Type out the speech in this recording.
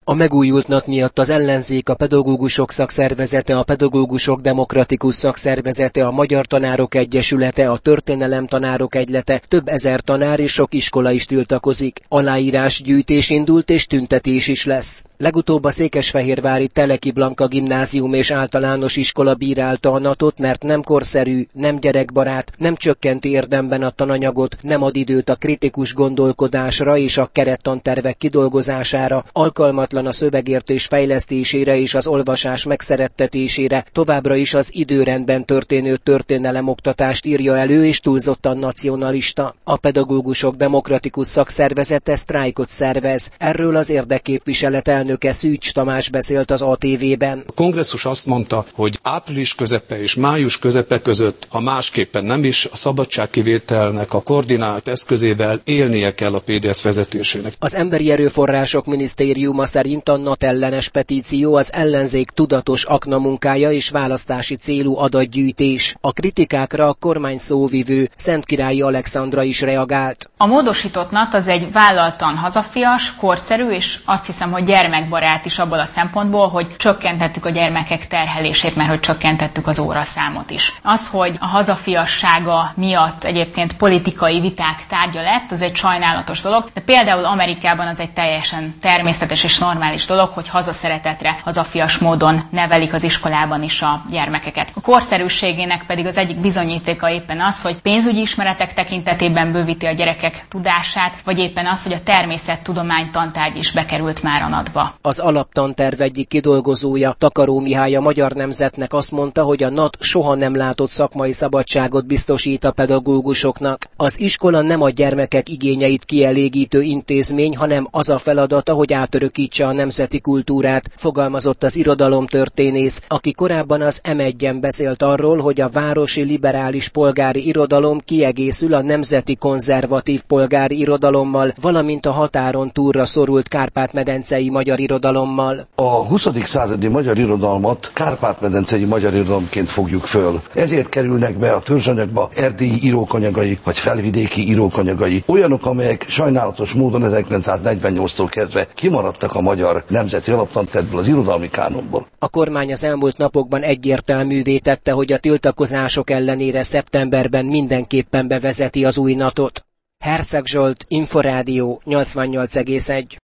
A megújult NAT miatt az ellenzék, a pedagógusok szakszervezete, a pedagógusok demokratikus szakszervezete, a Magyar Tanárok Egyesülete, a Történelem Tanárok Egylete, több ezer tanár és sok iskola is tiltakozik. Aláírásgyűjtés indult és tüntetés is lesz. Legutóbb a székesfehérvári Teleki Blanka Gimnázium és Általános Iskola bírálta a NAT-ot, mert nem korszerű, nem gyerekbarát, nem csökkenti érdemben a tananyagot, nem ad időt a kritikus gondolkodásra és a kerettantervek kidolgozására, alkalmatlan a szövegértés fejlesztésére és az olvasás megszerettetésére, továbbra is az időrendben történő történelemoktatást írja elő és túlzottan nacionalista. A pedagógusok demokratikus szakszervezete sztrájkot szervez. Erről az érdekképviselet elnöke Szűcs Tamás beszélt az ATV-ben. A kongresszus azt mondta, hogy április közepe és május közepe között, ha másképpen nem is, a szabadságkivételnek a koordinált eszközével élnie kell a PDS vezetésének. Az Emberi Erőforrások Minisztériuma szerint a NAT ellenes petíció az ellenzék tudatos aknamunkája és választási célú adatgyűjtés. A kritikákra a kormány szóvivő Szentkirályi Alexandra is reagált. A módosított NAT az egy vállaltan hazafias, korszerű és azt hiszem, hogy gyermekbarát is abból a szempontból, hogy csökkentettük a gyermekek terhelését, mert hogy csökkentettük az óraszámot is. Az, hogy a hazafiassága miatt egyébként politikai viták tárgya lett, az egy sajnálatos dolog, de például Amerikában az egy teljesen természetes és normális dolog, hogy hazaszeretetre, hazafias módon nevelik az iskolában is a gyermekeket. A korszerűségének pedig az egyik bizonyítéka éppen az, hogy pénzügyi ismeretek tekintetében bővíti a gyerekek tudását, vagy éppen az, hogy a természettudomány tantárgy is bekerült már a NAT-ba. Az alaptanterv egyik kidolgozója, Takaró Mihály a Magyar Nemzetnek azt mondta, hogy a NAT soha nem látott szakmai szabadságot biztosít a pedagógusoknak. Az iskola nem a gyermekek igényeit kielégítő intézmény, hanem az a feladata, hogy átörökítse a nemzeti kultúrát, fogalmazott az irodalomtörténész, aki korábban az M1-en beszélt arról, hogy a városi liberális polgári irodalom kiegészül a nemzeti konzervatív polgári irodalommal, valamint a határon túlra szorult kárpát-medencei magyar irodalommal. A 20. századi magyar irodalmat kárpát-medencei magyar irodalomként fogjuk föl. Ezért kerülnek be a törzsanyagba erdélyi írókanyagai, vagy felvidéki írókanyagai. Olyanok, amelyek sajnálatos módon 1948-tól kezdve kimaradtak a magyar nemzeti alaptantervből, az irodalmi kánonból. A kormány az elmúlt napokban egyértelművé tette, hogy a tiltakozások ellenére szeptemberben mindenképpen bevezeti az új NAT-ot. Herceg Zsolt, Inforádió 88,1.